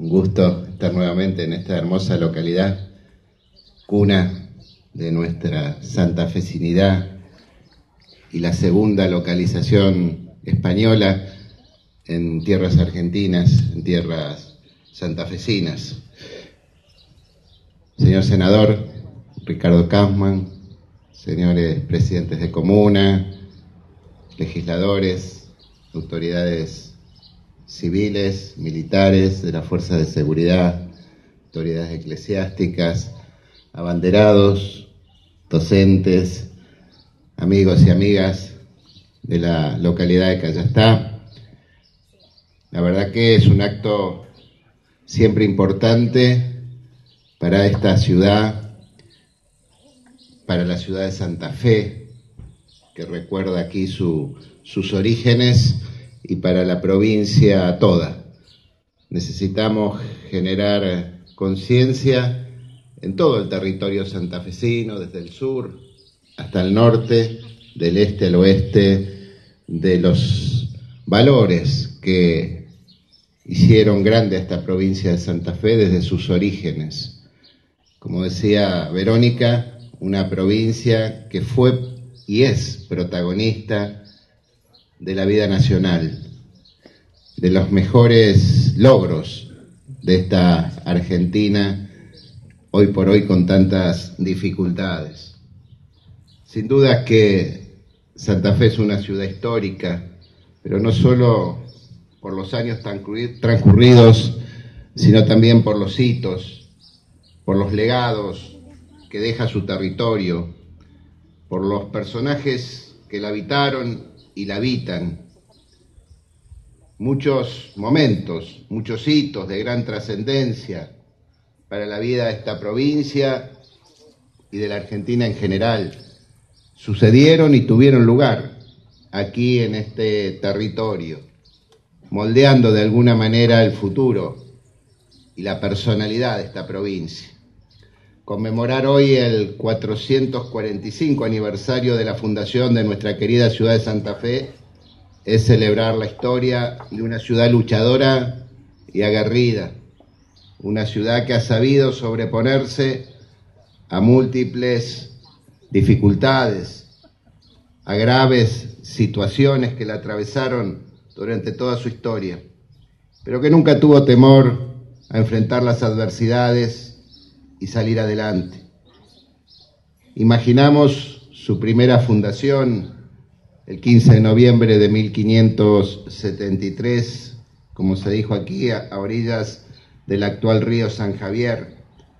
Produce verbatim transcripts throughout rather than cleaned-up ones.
Un gusto estar nuevamente en esta hermosa localidad, cuna de nuestra santafesinidad y la segunda localización española en tierras argentinas, en tierras santafesinas. Señor senador Ricardo Kaufmann, señores presidentes de comuna, legisladores, autoridades civiles, militares, de las fuerzas de seguridad, autoridades eclesiásticas, abanderados, docentes, amigos y amigas de la localidad de Cayastá. La verdad que es un acto siempre importante para esta ciudad, para la ciudad de Santa Fe, que recuerda aquí su, sus orígenes, y para la provincia toda. Necesitamos generar conciencia en todo el territorio santafesino, desde el sur hasta el norte, del este al oeste, de los valores que hicieron grande a esta provincia de Santa Fe desde sus orígenes. Como decía Verónica, una provincia que fue y es protagonista de la vida nacional, de los mejores logros de esta Argentina, hoy por hoy con tantas dificultades. Sin duda que Santa Fe es una ciudad histórica, pero no solo por los años transcurridos, sino también por los hitos, por los legados que deja su territorio, por los personajes que la habitaron y la habitan. Muchos momentos, muchos hitos de gran trascendencia para la vida de esta provincia y de la Argentina en general sucedieron y tuvieron lugar aquí en este territorio, moldeando de alguna manera el futuro y la personalidad de esta provincia. Conmemorar hoy el cuatrocientos cuarenta y cinco aniversario de la fundación de nuestra querida ciudad de Santa Fe es celebrar la historia de una ciudad luchadora y aguerrida, una ciudad que ha sabido sobreponerse a múltiples dificultades, a graves situaciones que la atravesaron durante toda su historia, pero que nunca tuvo temor a enfrentar las adversidades y salir adelante. Imaginamos su primera fundación el quince de noviembre de mil quinientos setenta y tres, como se dijo aquí, a, a orillas del actual río San Javier.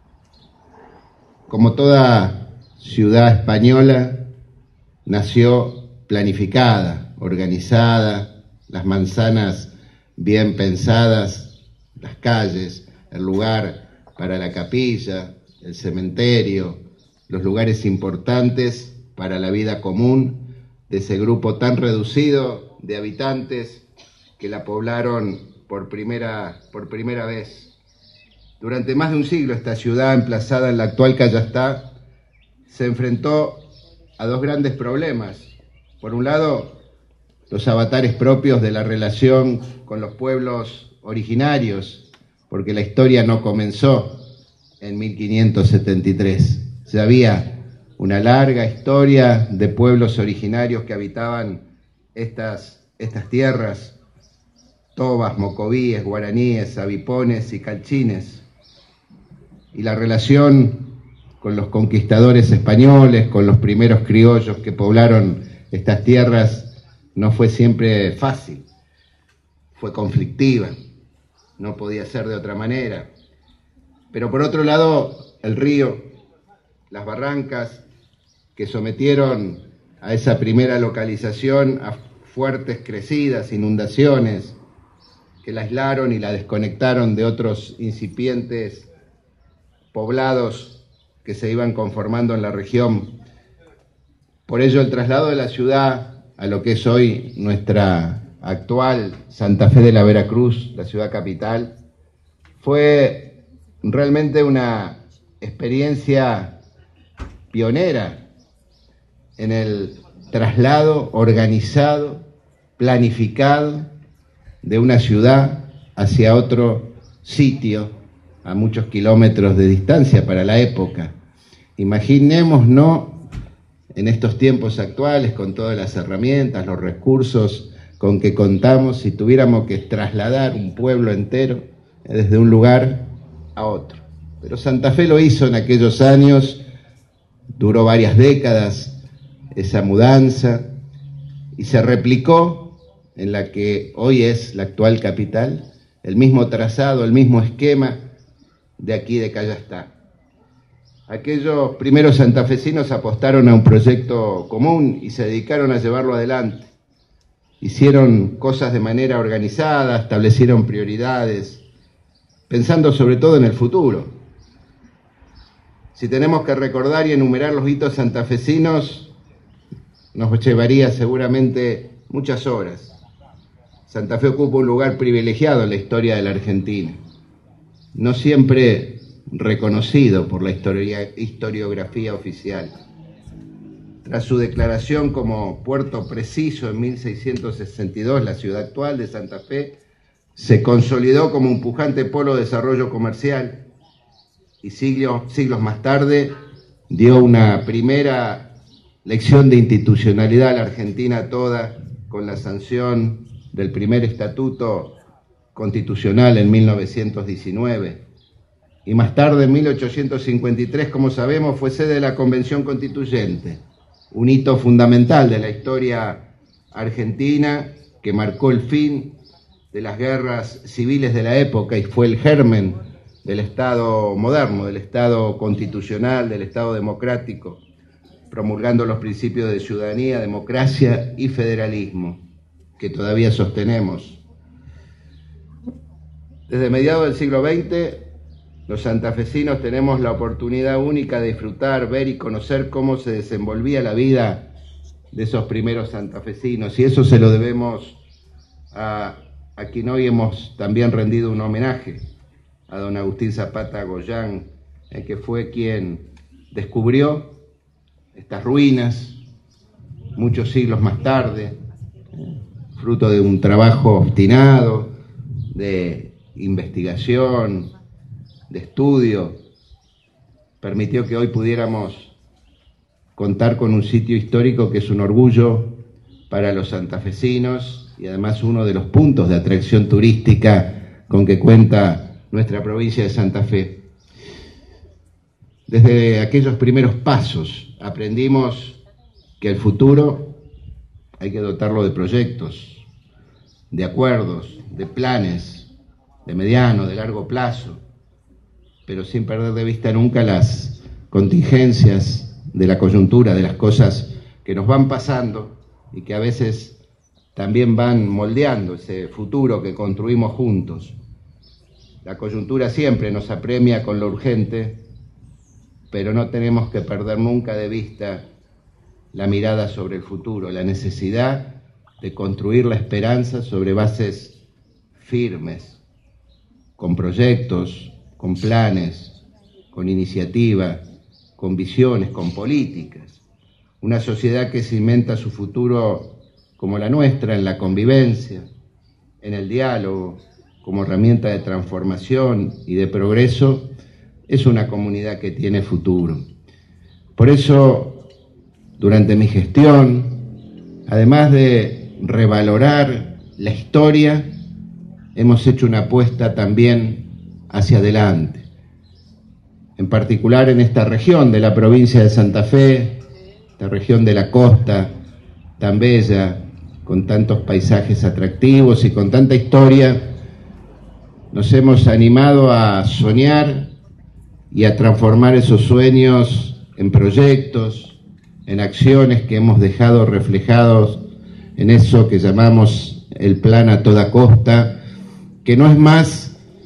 Como toda ciudad española, nació planificada, organizada, las manzanas bien pensadas, las calles, el lugar para la capilla, el cementerio, los lugares importantes para la vida común de ese grupo tan reducido de habitantes que la poblaron por primera, por primera vez. Durante más de un siglo esta ciudad, emplazada en la actual Cayastá, se enfrentó a dos grandes problemas. Por un lado, los avatares propios de la relación con los pueblos originarios, porque la historia no comenzó en mil quinientos setenta y tres. Ya había una larga historia de pueblos originarios que habitaban estas, estas tierras, tobas, mocovíes, guaraníes, avipones y calchines. Y la relación con los conquistadores españoles, con los primeros criollos que poblaron estas tierras, no fue siempre fácil, fue conflictiva. No podía ser de otra manera. Pero por otro lado, el río, las barrancas que sometieron a esa primera localización a fuertes crecidas, inundaciones, que la aislaron y la desconectaron de otros incipientes poblados que se iban conformando en la región. Por ello, el traslado de la ciudad a lo que es hoy nuestra actual Santa Fe de la Veracruz, la ciudad capital, fue realmente una experiencia pionera en el traslado organizado, planificado de una ciudad hacia otro sitio a muchos kilómetros de distancia para la época. Imaginémonos en estos tiempos actuales, con todas las herramientas, los recursos con que contamos, si tuviéramos que trasladar un pueblo entero desde un lugar a otro. Pero Santa Fe lo hizo en aquellos años, duró varias décadas esa mudanza y se replicó en la que hoy es la actual capital, el mismo trazado, el mismo esquema de aquí de Callastá. Aquellos primeros santafesinos apostaron a un proyecto común y se dedicaron a llevarlo adelante. Hicieron cosas de manera organizada, establecieron prioridades, pensando sobre todo en el futuro. Si tenemos que recordar y enumerar los hitos santafesinos, nos llevaría seguramente muchas horas. Santa Fe ocupa un lugar privilegiado en la historia de la Argentina, no siempre reconocido por la historia, historiografía oficial. Tras su declaración como puerto preciso en mil seiscientos sesenta y dos, la ciudad actual de Santa Fe se consolidó como un pujante polo de desarrollo comercial y siglos, siglos más tarde dio una primera lección de institucionalidad a la Argentina toda con la sanción del primer estatuto constitucional en mil novecientos diecinueve. Y más tarde, en mil ochocientos cincuenta y tres, como sabemos, fue sede de la Convención Constituyente, un hito fundamental de la historia argentina que marcó el fin de las guerras civiles de la época y fue el germen del Estado moderno, del Estado constitucional, del Estado democrático, promulgando los principios de ciudadanía, democracia y federalismo que todavía sostenemos. Desde mediados del siglo veinte, los santafesinos tenemos la oportunidad única de disfrutar, ver y conocer cómo se desenvolvía la vida de esos primeros santafesinos, y eso se lo debemos a, a quien hoy hemos también rendido un homenaje, a don Agustín Zapata Goyán, el que fue quien descubrió estas ruinas muchos siglos más tarde, fruto de un trabajo obstinado, de investigación, de estudio, permitió que hoy pudiéramos contar con un sitio histórico que es un orgullo para los santafesinos y además uno de los puntos de atracción turística con que cuenta nuestra provincia de Santa Fe. Desde aquellos primeros pasos aprendimos que el futuro hay que dotarlo de proyectos, de acuerdos, de planes, de mediano, de largo plazo, pero sin perder de vista nunca las contingencias de la coyuntura, de las cosas que nos van pasando y que a veces también van moldeando ese futuro que construimos juntos. La coyuntura siempre nos apremia con lo urgente, pero no tenemos que perder nunca de vista la mirada sobre el futuro, la necesidad de construir la esperanza sobre bases firmes, con proyectos, con planes, con iniciativa, con visiones, con políticas. Una sociedad que cimenta su futuro como la nuestra en la convivencia, en el diálogo, como herramienta de transformación y de progreso, es una comunidad que tiene futuro. Por eso, durante mi gestión, además de revalorar la historia, hemos hecho una apuesta también hacia adelante, en particular en esta región de la provincia de Santa Fe, esta región de la costa tan bella, con tantos paisajes atractivos y con tanta historia. Nos hemos animado a soñar y a transformar esos sueños en proyectos, en acciones que hemos dejado reflejados en eso que llamamos el Plan a Toda Costa, que no es más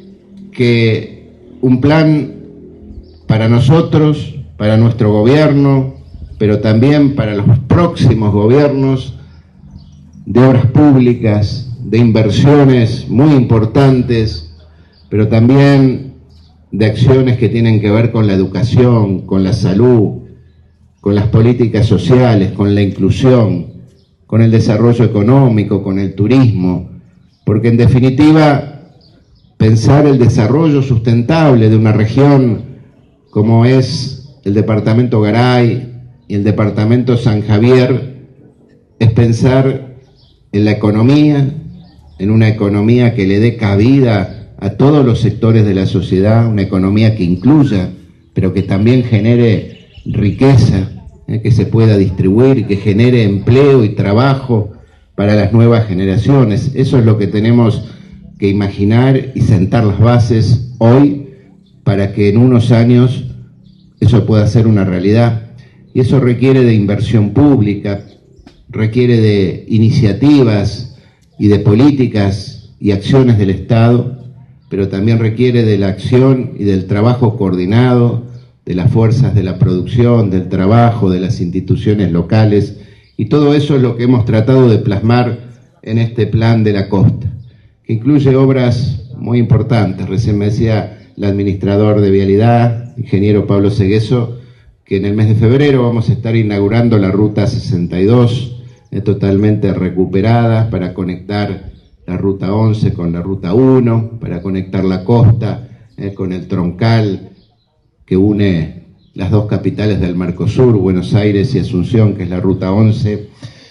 que un plan para nosotros, para nuestro gobierno, pero también para los próximos gobiernos, de obras públicas, de inversiones muy importantes, pero también de acciones que tienen que ver con la educación, con la salud, con las políticas sociales, con la inclusión, con el desarrollo económico, con el turismo, porque en definitiva pensar el desarrollo sustentable de una región como es el departamento Garay y el departamento San Javier, es pensar en la economía, en una economía que le dé cabida a todos los sectores de la sociedad, una economía que incluya, pero que también genere riqueza, eh, que se pueda distribuir, que genere empleo y trabajo para las nuevas generaciones. Eso es lo que tenemos que imaginar y sentar las bases hoy para que en unos años eso pueda ser una realidad. Y eso requiere de inversión pública, requiere de iniciativas y de políticas y acciones del Estado, pero también requiere de la acción y del trabajo coordinado de las fuerzas de la producción, del trabajo, de las instituciones locales, y todo eso es lo que hemos tratado de plasmar en este plan de la costa, que incluye obras muy importantes. Recién me decía el administrador de Vialidad, ingeniero Pablo Segueso, que en el mes de febrero vamos a estar inaugurando la Ruta sesenta y dos, eh, totalmente recuperada, para conectar la Ruta once con la Ruta uno, para conectar la costa eh, con el troncal que une las dos capitales del Mercosur, Buenos Aires y Asunción, que es la Ruta once.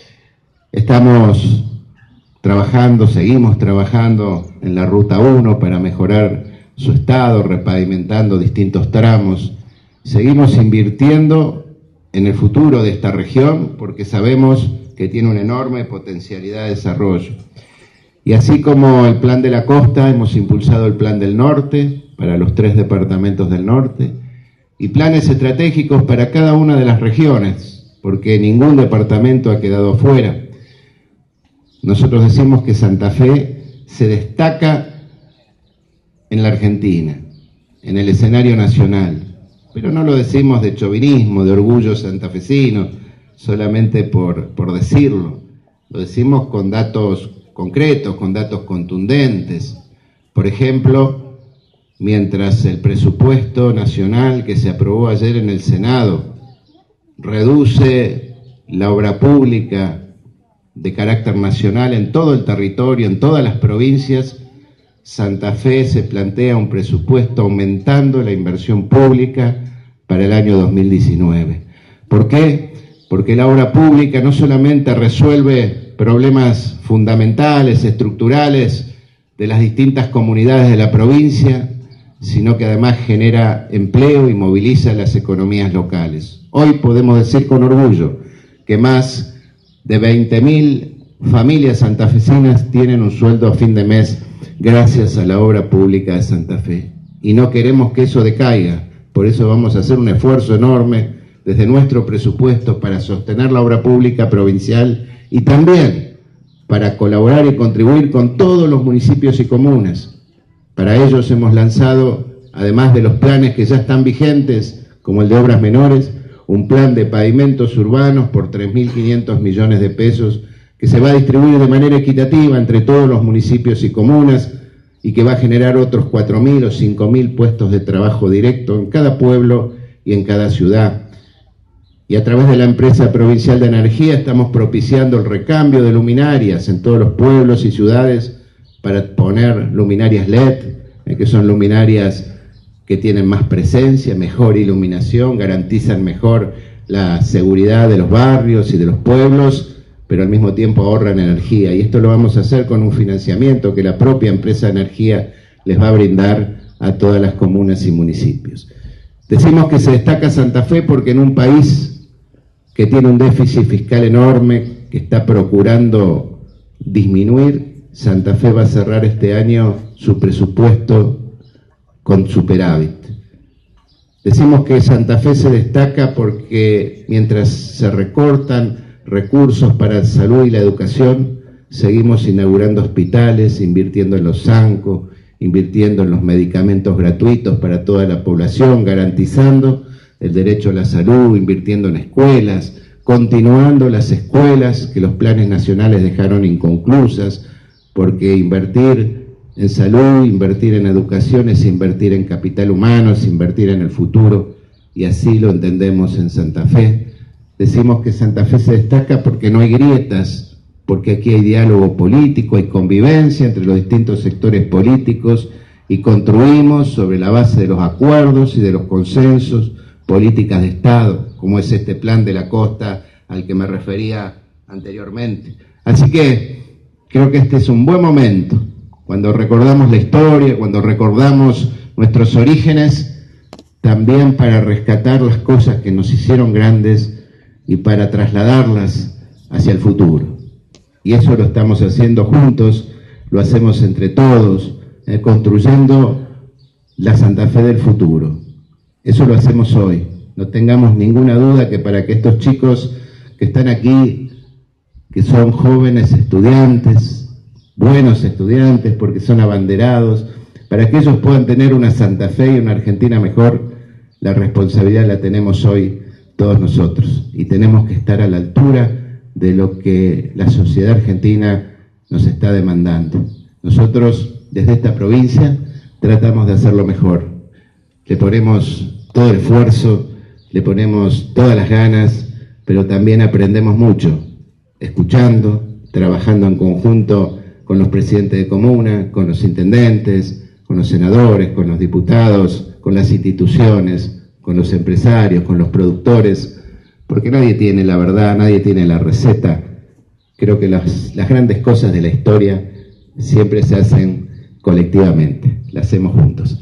Estamos trabajando, seguimos trabajando en la Ruta uno para mejorar su estado, repavimentando distintos tramos. Seguimos invirtiendo en el futuro de esta región porque sabemos que tiene una enorme potencialidad de desarrollo. Y así como el Plan de la Costa, hemos impulsado el Plan del Norte para los tres departamentos del norte y planes estratégicos para cada una de las regiones, porque ningún departamento ha quedado afuera. Nosotros decimos que Santa Fe se destaca en la Argentina, en el escenario nacional, pero no lo decimos de chauvinismo, de orgullo santafesino, solamente por, por decirlo. Lo decimos con datos concretos, con datos contundentes. Por ejemplo, mientras el presupuesto nacional que se aprobó ayer en el Senado reduce la obra pública de carácter nacional en todo el territorio, en todas las provincias, Santa Fe se plantea un presupuesto aumentando la inversión pública para el año dos mil diecinueve. ¿Por qué? Porque la obra pública no solamente resuelve problemas fundamentales, estructurales de las distintas comunidades de la provincia, sino que además genera empleo y moviliza las economías locales. Hoy podemos decir con orgullo que más de veinte mil familias santafesinas tienen un sueldo a fin de mes gracias a la obra pública de Santa Fe. Y no queremos que eso decaiga, por eso vamos a hacer un esfuerzo enorme desde nuestro presupuesto para sostener la obra pública provincial y también para colaborar y contribuir con todos los municipios y comunas. Para ellos hemos lanzado, además de los planes que ya están vigentes, como el de obras menores, un plan de pavimentos urbanos por tres mil quinientos millones de pesos que se va a distribuir de manera equitativa entre todos los municipios y comunas y que va a generar otros cuatro mil o cinco mil puestos de trabajo directo en cada pueblo y en cada ciudad. Y a través de la empresa provincial de energía estamos propiciando el recambio de luminarias en todos los pueblos y ciudades para poner luminarias L E D, eh, que son luminarias que tienen más presencia, mejor iluminación, garantizan mejor la seguridad de los barrios y de los pueblos, pero al mismo tiempo ahorran energía. Y esto lo vamos a hacer con un financiamiento que la propia empresa de energía les va a brindar a todas las comunas y municipios. Decimos que se destaca Santa Fe porque en un país que tiene un déficit fiscal enorme, que está procurando disminuir, Santa Fe va a cerrar este año su presupuesto con superávit. Decimos que Santa Fe se destaca porque mientras se recortan recursos para la salud y la educación, seguimos inaugurando hospitales, invirtiendo en los zancos, invirtiendo en los medicamentos gratuitos para toda la población, garantizando el derecho a la salud, invirtiendo en escuelas, continuando las escuelas que los planes nacionales dejaron inconclusas, porque invertir en salud, invertir en educación es invertir en capital humano, es invertir en el futuro, y así lo entendemos en Santa Fe. Decimos que Santa Fe se destaca porque no hay grietas, porque aquí hay diálogo político, hay convivencia entre los distintos sectores políticos y construimos sobre la base de los acuerdos y de los consensos políticas de Estado, como es este plan de la costa al que me refería anteriormente. Así que creo que este es un buen momento, cuando recordamos la historia, cuando recordamos nuestros orígenes, también para rescatar las cosas que nos hicieron grandes y para trasladarlas hacia el futuro. Y eso lo estamos haciendo juntos, lo hacemos entre todos, eh, construyendo la Santa Fe del futuro. Eso lo hacemos hoy. No tengamos ninguna duda que para que estos chicos que están aquí, que son jóvenes estudiantes, buenos estudiantes porque son abanderados, para que ellos puedan tener una Santa Fe y una Argentina mejor, la responsabilidad la tenemos hoy todos nosotros. Y tenemos que estar a la altura de lo que la sociedad argentina nos está demandando. Nosotros, desde esta provincia, tratamos de hacerlo mejor. Le ponemos todo el esfuerzo, le ponemos todas las ganas, pero también aprendemos mucho, escuchando, trabajando en conjunto con los presidentes de comuna, con los intendentes, con los senadores, con los diputados, con las instituciones, con los empresarios, con los productores, porque nadie tiene la verdad, nadie tiene la receta. Creo que las, las grandes cosas de la historia siempre se hacen colectivamente, las hacemos juntos.